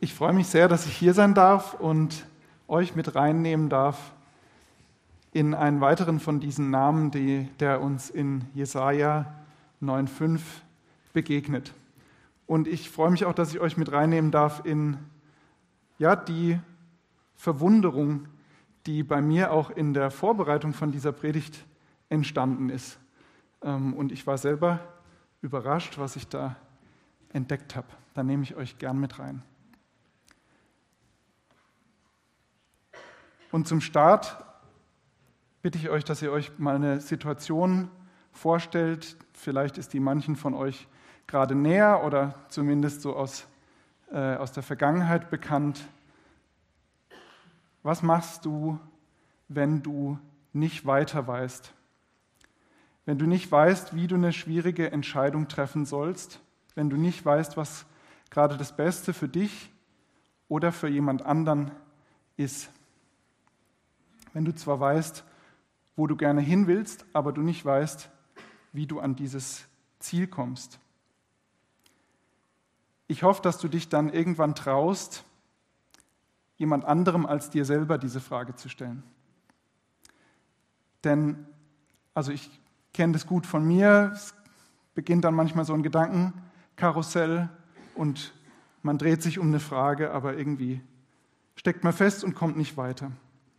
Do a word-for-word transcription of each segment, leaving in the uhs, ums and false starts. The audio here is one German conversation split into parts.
Ich freue mich sehr, dass ich hier sein darf und euch mit reinnehmen darf in einen weiteren von diesen Namen, die, der uns in Jesaja neun fünf begegnet. Und ich freue mich auch, dass ich euch mit reinnehmen darf in ja, die Verwunderung, die bei mir auch in der Vorbereitung von dieser Predigt entstanden ist. Und ich war selber überrascht, was ich da entdeckt habe. Da nehme ich euch gern mit rein. Und zum Start bitte ich euch, dass ihr euch mal eine Situation vorstellt. Vielleicht ist die manchen von euch gerade näher oder zumindest so aus, äh, aus der Vergangenheit bekannt. Was machst du, wenn du nicht weiter weißt? Wenn du nicht weißt, wie du eine schwierige Entscheidung treffen sollst, wenn du nicht weißt, was gerade das Beste für dich oder für jemand anderen ist. Wenn du zwar weißt, wo du gerne hin willst, aber du nicht weißt, wie du an dieses Ziel kommst. Ich hoffe, dass du dich dann irgendwann traust, jemand anderem als dir selber diese Frage zu stellen. Denn, also ich kenne das gut von mir, es beginnt dann manchmal so ein Gedankenkarussell und man dreht sich um eine Frage, aber irgendwie steckt man fest und kommt nicht weiter.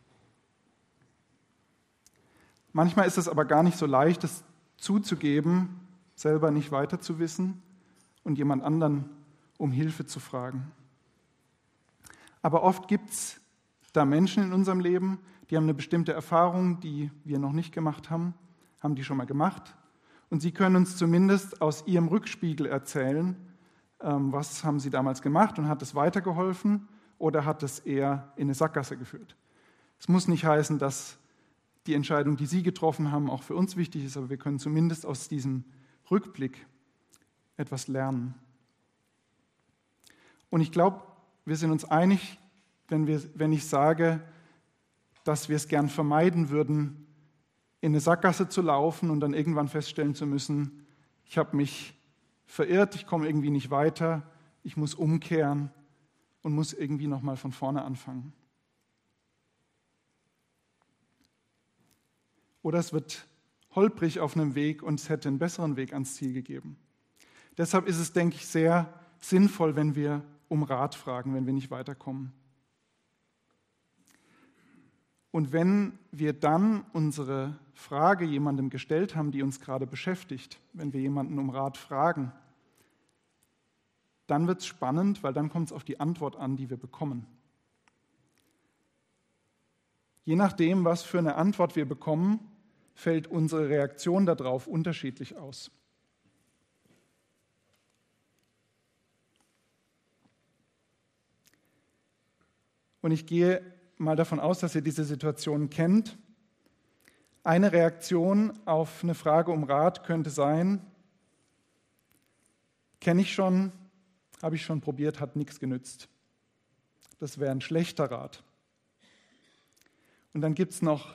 Manchmal ist es aber gar nicht so leicht, das zuzugeben, selber nicht weiter zu wissen und jemand anderen um Hilfe zu fragen. Aber oft gibt es da Menschen in unserem Leben, die haben eine bestimmte Erfahrung, die wir noch nicht gemacht haben, haben die schon mal gemacht. Und sie können uns zumindest aus ihrem Rückspiegel erzählen, was haben sie damals gemacht und hat es weitergeholfen oder hat es eher in eine Sackgasse geführt. Es muss nicht heißen, dass die Entscheidung, die Sie getroffen haben, auch für uns wichtig ist, aber wir können zumindest aus diesem Rückblick etwas lernen. Und ich glaube, wir sind uns einig, wenn, wir, wenn ich sage, dass wir es gern vermeiden würden, in eine Sackgasse zu laufen und dann irgendwann feststellen zu müssen, ich habe mich verirrt, ich komme irgendwie nicht weiter, ich muss umkehren und muss irgendwie nochmal von vorne anfangen. Oder es wird holprig auf einem Weg und es hätte einen besseren Weg ans Ziel gegeben. Deshalb ist es, denke ich, sehr sinnvoll, wenn wir um Rat fragen, wenn wir nicht weiterkommen. Und wenn wir dann unsere Frage jemandem gestellt haben, die uns gerade beschäftigt, wenn wir jemanden um Rat fragen, dann wird es spannend, weil dann kommt es auf die Antwort an, die wir bekommen. Je nachdem, was für eine Antwort wir bekommen, fällt unsere Reaktion darauf unterschiedlich aus. Und ich gehe mal davon aus, dass ihr diese Situation kennt. Eine Reaktion auf eine Frage um Rat könnte sein, kenne ich schon, habe ich schon probiert, hat nichts genützt. Das wäre ein schlechter Rat. Und dann gibt es noch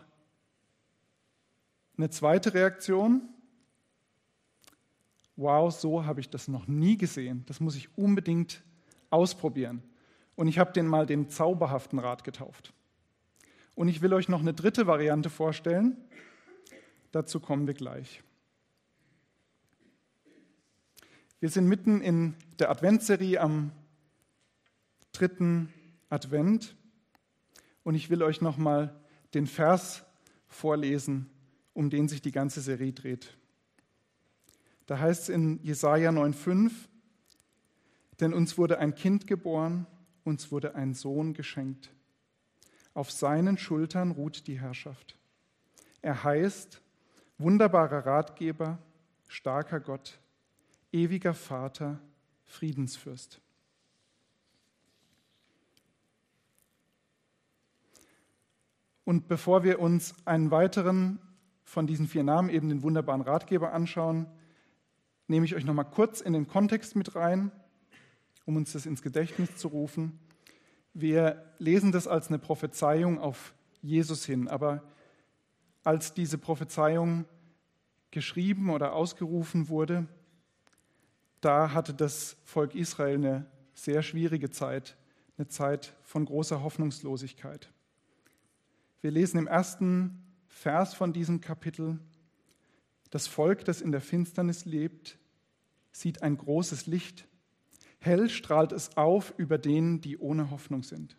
eine zweite Reaktion. Wow, so habe ich das noch nie gesehen. Das muss ich unbedingt ausprobieren. Und ich habe den mal den zauberhaften Rat getauft. Und ich will euch noch eine dritte Variante vorstellen. Dazu kommen wir gleich. Wir sind mitten in der Adventsserie am dritten Advent. Und ich will euch noch mal den Vers vorlesen, um den sich die ganze Serie dreht. Da heißt es in Jesaja neun fünf, denn uns wurde ein Kind geboren, uns wurde ein Sohn geschenkt. Auf seinen Schultern ruht die Herrschaft. Er heißt wunderbarer Ratgeber, starker Gott, ewiger Vater, Friedensfürst. Und bevor wir uns einen weiteren von diesen vier Namen, eben den wunderbaren Ratgeber, anschauen, nehme ich euch noch mal kurz in den Kontext mit rein, um uns das ins Gedächtnis zu rufen. Wir lesen das als eine Prophezeiung auf Jesus hin, aber als diese Prophezeiung geschrieben oder ausgerufen wurde, da hatte das Volk Israel eine sehr schwierige Zeit. eine Zeit von großer Hoffnungslosigkeit. Wir lesen im ersten Vers von diesem Kapitel: Das Volk, das in der Finsternis lebt, sieht ein großes Licht. Hell strahlt es auf über denen, die ohne Hoffnung sind.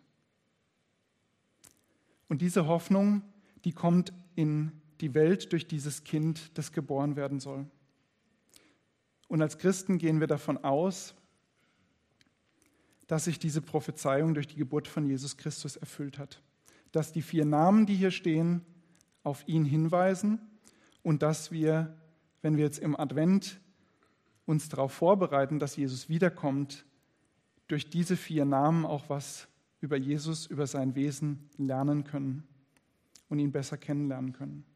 Und diese Hoffnung, die kommt in die Welt durch dieses Kind, das geboren werden soll. Und als Christen gehen wir davon aus, dass sich diese Prophezeiung durch die Geburt von Jesus Christus erfüllt hat. Dass die vier Namen, die hier stehen, auf ihn hinweisen und dass wir, wenn wir jetzt im Advent uns darauf vorbereiten, dass Jesus wiederkommt, durch diese vier Namen auch was über Jesus, über sein Wesen lernen können und ihn besser kennenlernen können.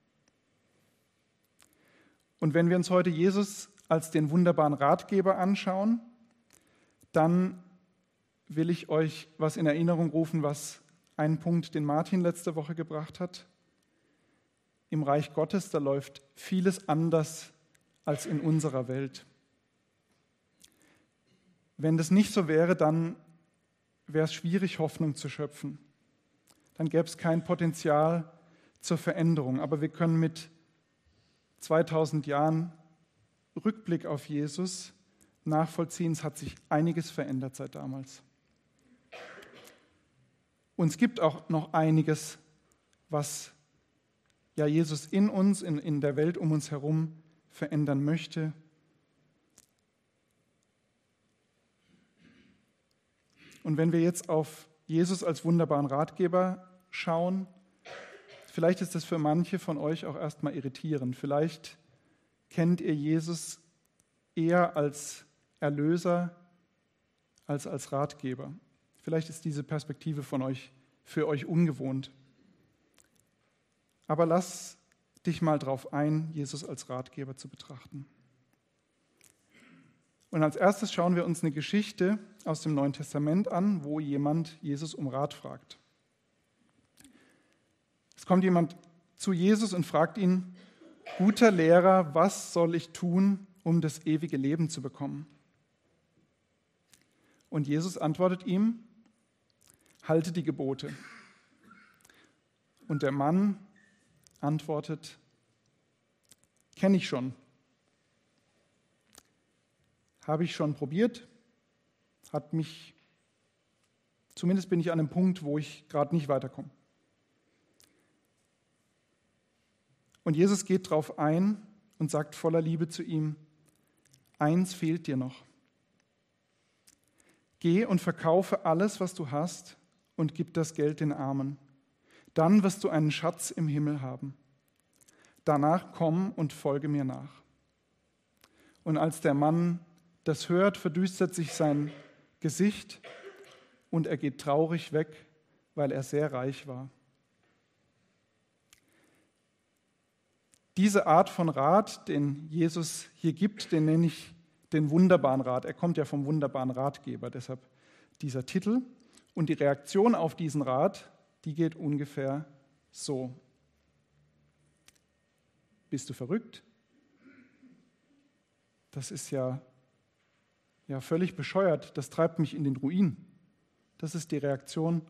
Und wenn wir uns heute Jesus als den wunderbaren Ratgeber anschauen, dann will ich euch was in Erinnerung rufen, was einen Punkt, den Martin letzte Woche gebracht hat. Im Reich Gottes, da läuft vieles anders als in unserer Welt. Wenn das nicht so wäre, dann wäre es schwierig, Hoffnung zu schöpfen. Dann gäbe es kein Potenzial zur Veränderung. Aber wir können mit zweitausend Jahren Rückblick auf Jesus nachvollziehen, es hat sich einiges verändert seit damals. Und es gibt auch noch einiges, was ja Jesus in uns, in, in der Welt um uns herum verändern möchte. Und wenn wir jetzt auf Jesus als wunderbaren Ratgeber schauen, vielleicht ist das für manche von euch auch erstmal irritierend. Vielleicht kennt ihr Jesus eher als Erlöser als als Ratgeber. Vielleicht ist diese Perspektive von euch für euch ungewohnt. Aber lass dich mal drauf ein, Jesus als Ratgeber zu betrachten. Und als erstes schauen wir uns eine Geschichte aus dem Neuen Testament an, wo jemand Jesus um Rat fragt. Es kommt jemand zu Jesus und fragt ihn: Guter Lehrer, was soll ich tun, um das ewige Leben zu bekommen? Und Jesus antwortet ihm: Halte die Gebote. Und der Mann antwortet: Kenne ich schon. Habe ich schon probiert, hat mich, zumindest bin ich an einem Punkt, wo ich gerade nicht weiterkomme. Und Jesus geht darauf ein und sagt voller Liebe zu ihm: Eins fehlt dir noch. Geh und verkaufe alles, was du hast, und gib das Geld den Armen. Dann wirst du einen Schatz im Himmel haben. Danach komm und folge mir nach. Und als der Mann das hört, verdüstert sich sein Gesicht und er geht traurig weg, weil er sehr reich war. Diese Art von Rat, den Jesus hier gibt, den nenne ich den wunderbaren Rat. Er kommt ja vom wunderbaren Ratgeber, deshalb dieser Titel. Und die Reaktion auf diesen Rat, die geht ungefähr so: Bist du verrückt? Das ist ja, ja völlig bescheuert, das treibt mich in den Ruin. Das ist die Reaktion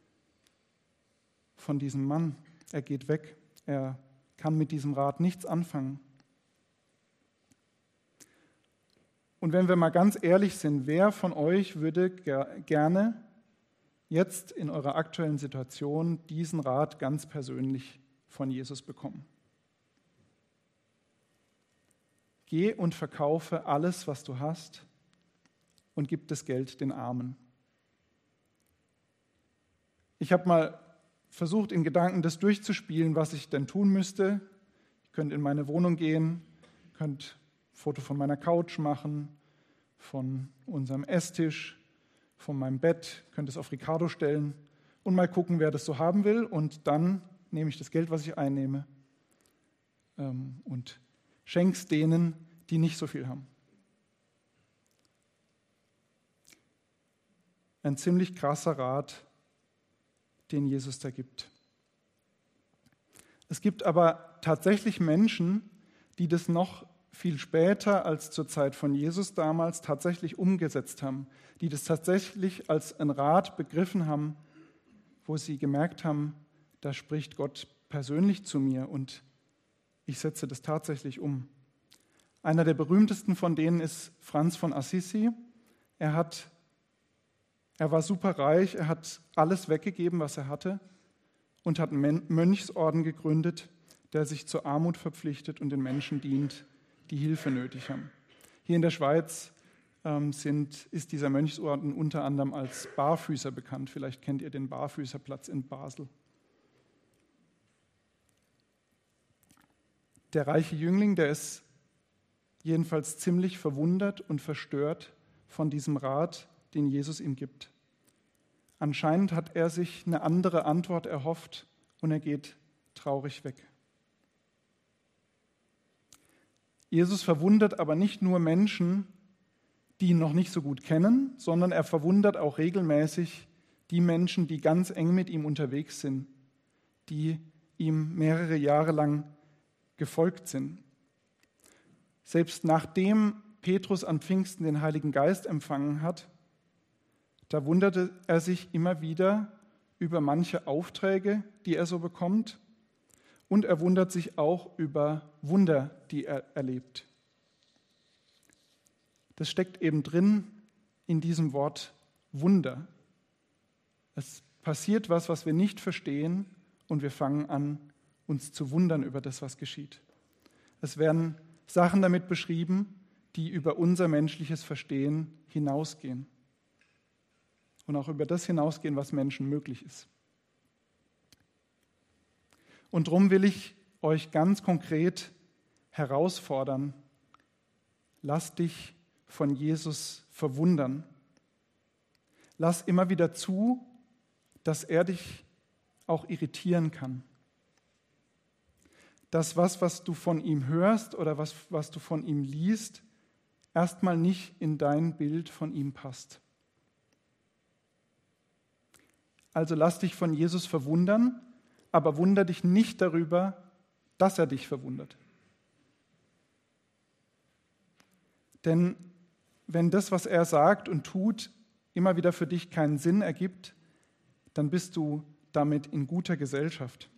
von diesem Mann. Er geht weg, er kann mit diesem Rat nichts anfangen. Und wenn wir mal ganz ehrlich sind, wer von euch würde ger- gerne jetzt in eurer aktuellen Situation diesen Rat ganz persönlich von Jesus bekommen? Geh und verkaufe alles, was du hast, und gib das Geld den Armen. Ich habe mal versucht, in Gedanken das durchzuspielen, was ich denn tun müsste. Ihr könnt in meine Wohnung gehen, könnt ein Foto von meiner Couch machen, von unserem Esstisch, von meinem Bett, könnt es auf Ricardo stellen und mal gucken, wer das so haben will. Und dann nehme ich das Geld, was ich einnehme, ähm, und schenke es denen, die nicht so viel haben. Ein ziemlich krasser Rat, den Jesus da gibt. Es gibt aber tatsächlich Menschen, die das noch viel später als zur Zeit von Jesus damals tatsächlich umgesetzt haben, die das tatsächlich als ein Rat begriffen haben, wo sie gemerkt haben, da spricht Gott persönlich zu mir und ich setze das tatsächlich um. Einer der berühmtesten von denen ist Franz von Assisi. Er hat, er war superreich, er hat alles weggegeben, was er hatte und hat einen Mönchsorden gegründet, der sich zur Armut verpflichtet und den Menschen dient, die Hilfe nötig haben. Hier in der Schweiz ähm, sind, ist dieser Mönchsorden unter anderem als Barfüßer bekannt. Vielleicht kennt ihr den Barfüßerplatz in Basel. Der reiche Jüngling, der ist jedenfalls ziemlich verwundert und verstört von diesem Rat, den Jesus ihm gibt. Anscheinend hat er sich eine andere Antwort erhofft und er geht traurig weg. Jesus verwundert aber nicht nur Menschen, die ihn noch nicht so gut kennen, sondern er verwundert auch regelmäßig die Menschen, die ganz eng mit ihm unterwegs sind, die ihm mehrere Jahre lang gefolgt sind. Selbst nachdem Petrus an Pfingsten den Heiligen Geist empfangen hat, da wunderte er sich immer wieder über manche Aufträge, die er so bekommt, und er wundert sich auch über Wunder, die er erlebt. Das steckt eben drin in diesem Wort Wunder. Es passiert was, was wir nicht verstehen, und wir fangen an, uns zu wundern über das, was geschieht. Es werden Sachen damit beschrieben, die über unser menschliches Verstehen hinausgehen und auch über das hinausgehen, was Menschen möglich ist. Und darum will ich euch ganz konkret herausfordern, lass dich von Jesus verwundern. Lass immer wieder zu, dass er dich auch irritieren kann. Dass was, was du von ihm hörst oder was, was du von ihm liest, erstmal nicht in dein Bild von ihm passt. Also lass dich von Jesus verwundern, aber wunder dich nicht darüber, dass er dich verwundert. Denn wenn das, was er sagt und tut, immer wieder für dich keinen Sinn ergibt, dann bist du damit in guter Gesellschaft.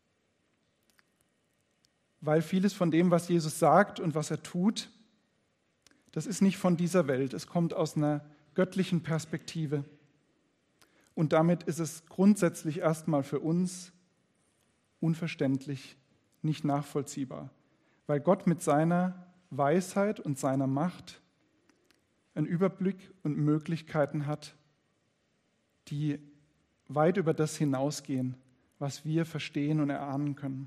Weil vieles von dem, was Jesus sagt und was er tut, das ist nicht von dieser Welt. Es kommt aus einer göttlichen Perspektive. Und damit ist es grundsätzlich erstmal für uns unverständlich, nicht nachvollziehbar, weil Gott mit seiner Weisheit und seiner Macht einen Überblick und Möglichkeiten hat, die weit über das hinausgehen, was wir verstehen und erahnen können.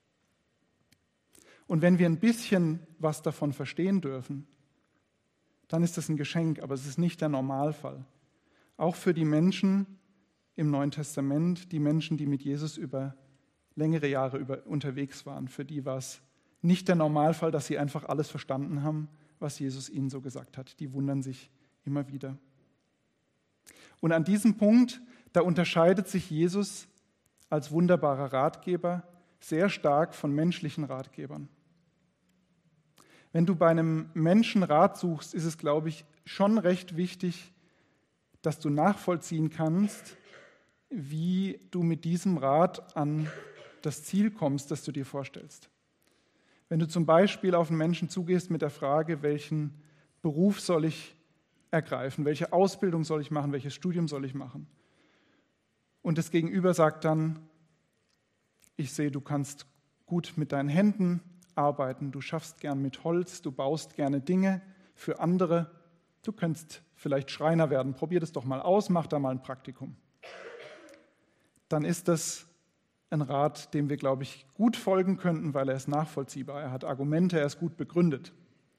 Und wenn wir ein bisschen was davon verstehen dürfen, dann ist das ein Geschenk, aber es ist nicht der Normalfall. Auch für die Menschen im Neuen Testament, die Menschen, die mit Jesus über längere Jahre über, unterwegs waren, für die war es nicht der Normalfall, dass sie einfach alles verstanden haben, was Jesus ihnen so gesagt hat. Die wundern sich immer wieder. Und an diesem Punkt, da unterscheidet sich Jesus als wunderbarer Ratgeber sehr stark von menschlichen Ratgebern. Wenn du bei einem Menschen Rat suchst, ist es, glaube ich, schon recht wichtig, dass du nachvollziehen kannst, wie du mit diesem Rat an das Ziel kommst, das du dir vorstellst. Wenn du zum Beispiel auf einen Menschen zugehst mit der Frage, welchen Beruf soll ich ergreifen, welche Ausbildung soll ich machen, welches Studium soll ich machen, und das Gegenüber sagt dann, ich sehe, du kannst gut mit deinen Händen arbeiten, du schaffst gern mit Holz, du baust gerne Dinge für andere, du könntest vielleicht Schreiner werden, probier das doch mal aus, mach da mal ein Praktikum. Dann ist das ein Rat, dem wir, glaube ich, gut folgen könnten, weil er ist nachvollziehbar, er hat Argumente, er ist gut begründet.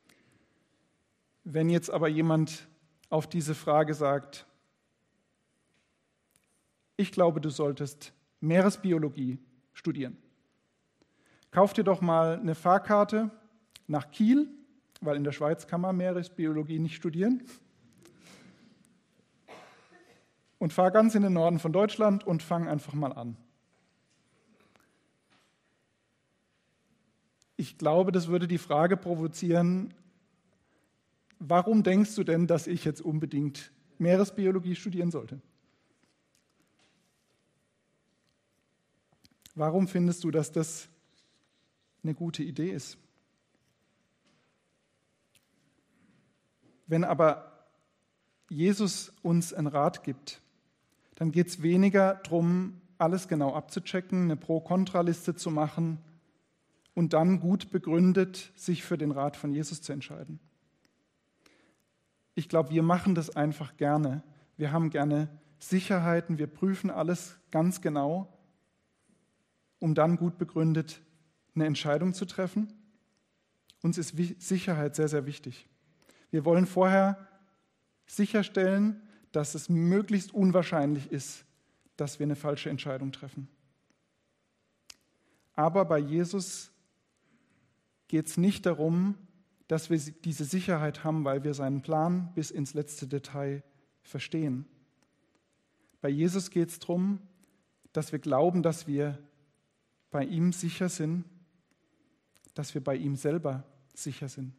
Wenn jetzt aber jemand auf diese Frage sagt, ich glaube, du solltest Meeresbiologie studieren. Kauf dir doch mal eine Fahrkarte nach Kiel, weil in der Schweiz kann man Meeresbiologie nicht studieren. Und fahr ganz in den Norden von Deutschland und fang einfach mal an. ich glaube, das würde die Frage provozieren, warum denkst du denn, dass ich jetzt unbedingt Meeresbiologie studieren sollte? Warum findest du, dass das eine gute Idee ist? Wenn aber Jesus uns einen Rat gibt, dann geht es weniger darum, alles genau abzuchecken, eine Pro-Kontra-Liste zu machen und dann gut begründet sich für den Rat von Jesus zu entscheiden. Ich glaube, wir machen das einfach gerne. Wir haben gerne Sicherheiten, wir prüfen alles ganz genau, um dann gut begründet eine Entscheidung zu treffen. Uns ist Sicherheit sehr, sehr wichtig. Wir wollen vorher sicherstellen, dass es möglichst unwahrscheinlich ist, dass wir eine falsche Entscheidung treffen. Aber bei Jesus geht es nicht darum, dass wir diese Sicherheit haben, weil wir seinen Plan bis ins letzte Detail verstehen. Bei Jesus geht es darum, dass wir glauben, dass wir bei ihm sicher sind, dass wir bei ihm selber sicher sind.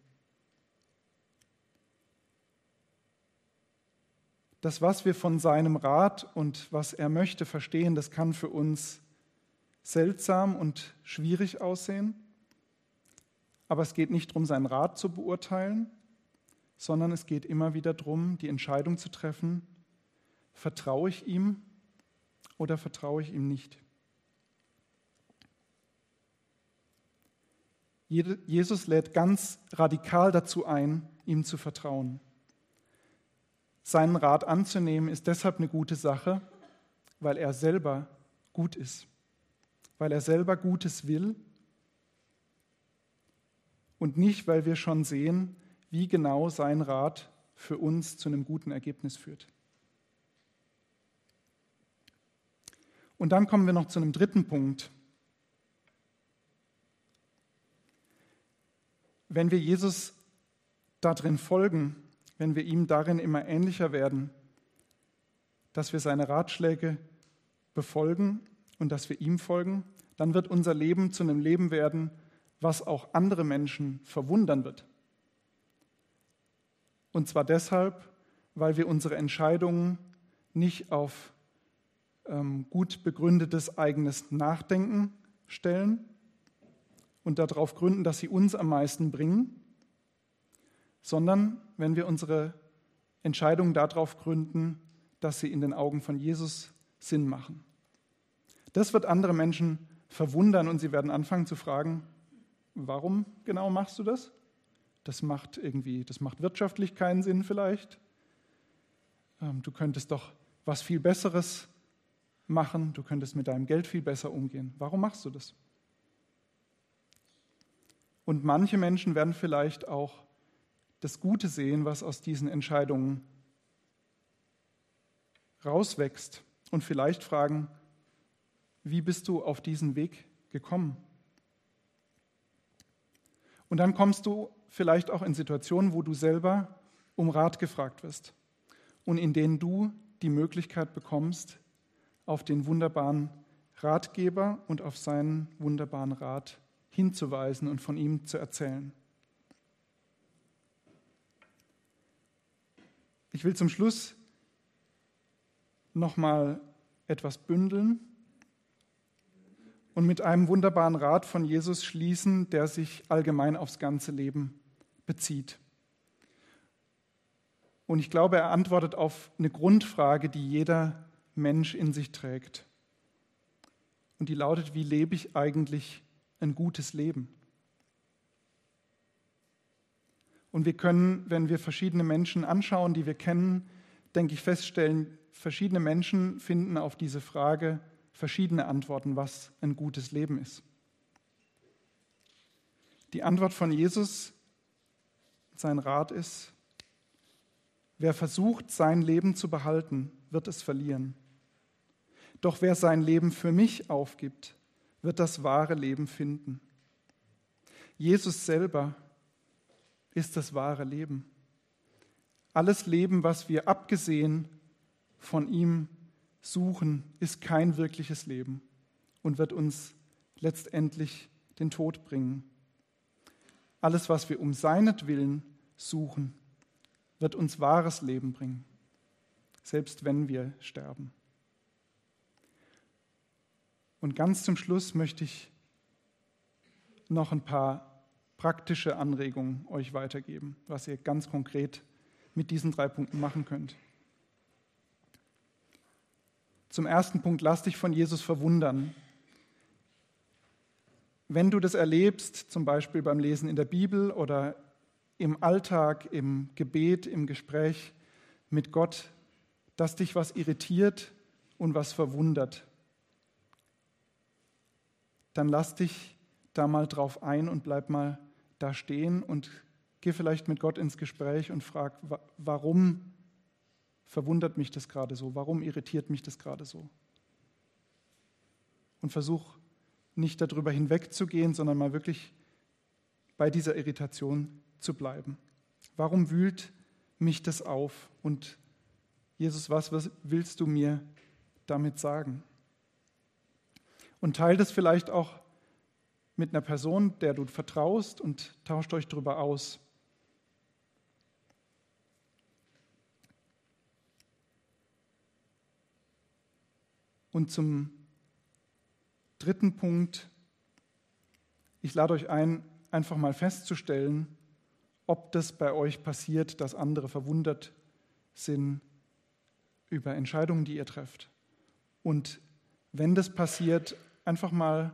Das, was wir von seinem Rat und was er möchte verstehen, das kann für uns seltsam und schwierig aussehen. Aber es geht nicht darum, seinen Rat zu beurteilen, sondern es geht immer wieder darum, die Entscheidung zu treffen, vertraue ich ihm oder vertraue ich ihm nicht. Jesus lädt ganz radikal dazu ein, ihm zu vertrauen. Seinen Rat anzunehmen ist deshalb eine gute Sache, weil er selber gut ist, weil er selber Gutes will und nicht, weil wir schon sehen, wie genau sein Rat für uns zu einem guten Ergebnis führt. Und dann kommen wir noch zu einem dritten Punkt. Wenn wir Jesus darin folgen, wenn wir ihm darin immer ähnlicher werden, dass wir seine Ratschläge befolgen und dass wir ihm folgen, dann wird unser Leben zu einem Leben werden, was auch andere Menschen verwundern wird. Und zwar deshalb, weil wir unsere Entscheidungen nicht auf ähm, gut begründetes eigenes Nachdenken stellen und darauf gründen, dass sie uns am meisten bringen, sondern wenn wir unsere Entscheidungen darauf gründen, dass sie in den Augen von Jesus Sinn machen. Das wird andere Menschen verwundern und sie werden anfangen zu fragen, warum genau machst du das? Das macht irgendwie, das macht wirtschaftlich keinen Sinn vielleicht. Du könntest doch was viel Besseres machen, du könntest mit deinem Geld viel besser umgehen. Warum machst du das? Und manche Menschen werden vielleicht auch das Gute sehen, was aus diesen Entscheidungen rauswächst und vielleicht fragen, wie bist du auf diesen Weg gekommen? Und dann kommst du vielleicht auch in Situationen, wo du selber um Rat gefragt wirst und in denen du die Möglichkeit bekommst, auf den wunderbaren Ratgeber und auf seinen wunderbaren Rat hinzuweisen und von ihm zu erzählen. Ich will zum Schluss nochmal etwas bündeln und mit einem wunderbaren Rat von Jesus schließen, der sich allgemein aufs ganze Leben bezieht. Und ich glaube, er antwortet auf eine Grundfrage, die jeder Mensch in sich trägt. Und die lautet, wie lebe ich eigentlich ein gutes Leben? Und wir können, wenn wir verschiedene Menschen anschauen, die wir kennen, denke ich, feststellen, verschiedene Menschen finden auf diese Frage verschiedene Antworten, was ein gutes Leben ist. Die Antwort von Jesus, sein Rat ist, wer versucht, sein Leben zu behalten, wird es verlieren. Doch wer sein Leben für mich aufgibt, wird das wahre Leben finden. Jesus selber ist das wahre Leben. Alles Leben, was wir abgesehen von ihm suchen, ist kein wirkliches Leben und wird uns letztendlich den Tod bringen. alles, was wir um seinetwillen suchen, wird uns wahres Leben bringen, selbst wenn wir sterben. Und ganz zum Schluss möchte ich noch ein paar praktische Anregungen euch weitergeben, was ihr ganz konkret mit diesen drei Punkten machen könnt. Zum ersten Punkt, lass dich von Jesus verwundern. Wenn du das erlebst, zum Beispiel beim Lesen in der Bibel oder im Alltag, im Gebet, im Gespräch mit Gott, dass dich was irritiert und was verwundert, dann lass dich da mal drauf ein und bleib mal da stehen und geh vielleicht mit Gott ins Gespräch und frag, warum verwundert mich das gerade so? Warum irritiert mich das gerade so? Und versuch nicht darüber hinwegzugehen, sondern mal wirklich bei dieser Irritation zu bleiben. Warum wühlt mich das auf? Und Jesus, was, was willst du mir damit sagen? Und teile das vielleicht auch mit einer Person, der du vertraust, und tauscht euch darüber aus. Und zum dritten Punkt, ich lade euch ein, einfach mal festzustellen, ob das bei euch passiert, dass andere verwundert sind über Entscheidungen, die ihr trefft. Und wenn das passiert, einfach mal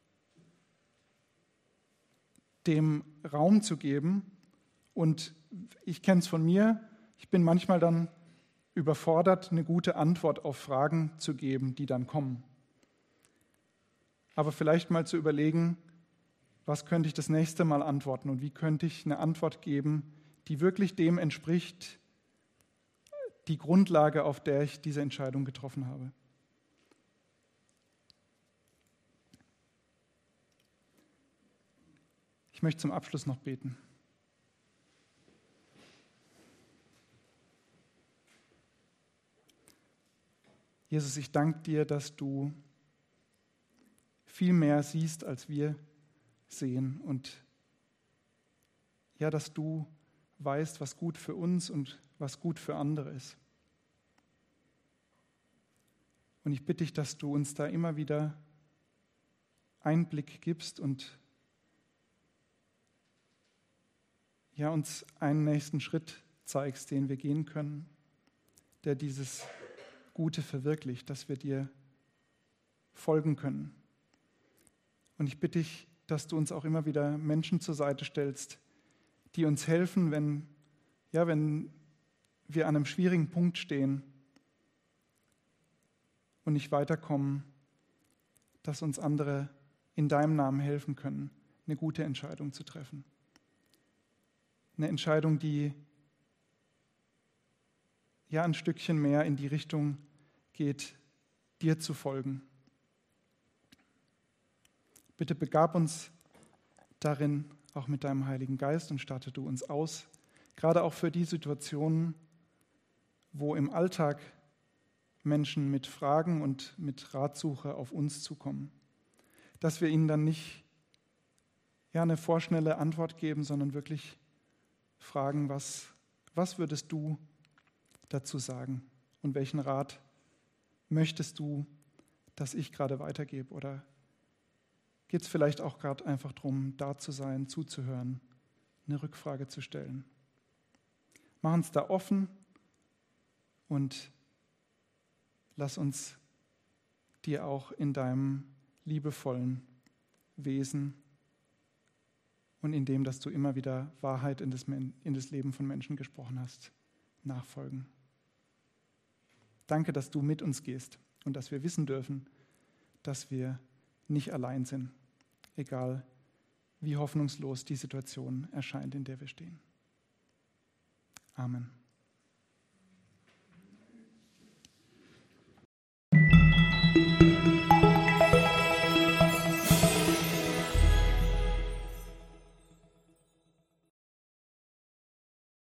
dem Raum zu geben. Und ich kenne es von mir, ich bin manchmal dann überfordert, eine gute Antwort auf Fragen zu geben, die dann kommen. Aber vielleicht mal zu überlegen, was könnte ich das nächste Mal antworten und wie könnte ich eine Antwort geben, die wirklich dem entspricht, die Grundlage, auf der ich diese Entscheidung getroffen habe. Ich möchte zum Abschluss noch beten. Jesus, ich danke dir, dass du viel mehr siehst, als wir sehen, und ja, dass du weißt, was gut für uns und was gut für andere ist. Und ich bitte dich, dass du uns da immer wieder Einblick gibst und ja, uns einen nächsten Schritt zeigst, den wir gehen können, der dieses Gute verwirklicht, dass wir dir folgen können. Und ich bitte dich, dass du uns auch immer wieder Menschen zur Seite stellst, die uns helfen, wenn, ja, wenn wir an einem schwierigen Punkt stehen und nicht weiterkommen, dass uns andere in deinem Namen helfen können, eine gute Entscheidung zu treffen. Eine Entscheidung, die ja ein Stückchen mehr in die Richtung geht, dir zu folgen. Bitte begab uns darin, auch mit deinem Heiligen Geist, und statte du uns aus, gerade auch für die Situationen, wo im Alltag Menschen mit Fragen und mit Ratsuche auf uns zukommen. Dass wir ihnen dann nicht ja, eine vorschnelle Antwort geben, sondern wirklich fragen, was, was würdest du dazu sagen und welchen Rat möchtest du, dass ich gerade weitergebe? Oder geht es vielleicht auch gerade einfach darum, da zu sein, zuzuhören, eine Rückfrage zu stellen? Mach uns da offen und lass uns dir auch in deinem liebevollen Wesen und in dem, dass du immer wieder Wahrheit in das, in das Leben von Menschen gesprochen hast, nachfolgen. Danke, dass du mit uns gehst und dass wir wissen dürfen, dass wir nicht allein sind, egal wie hoffnungslos die Situation erscheint, in der wir stehen. Amen.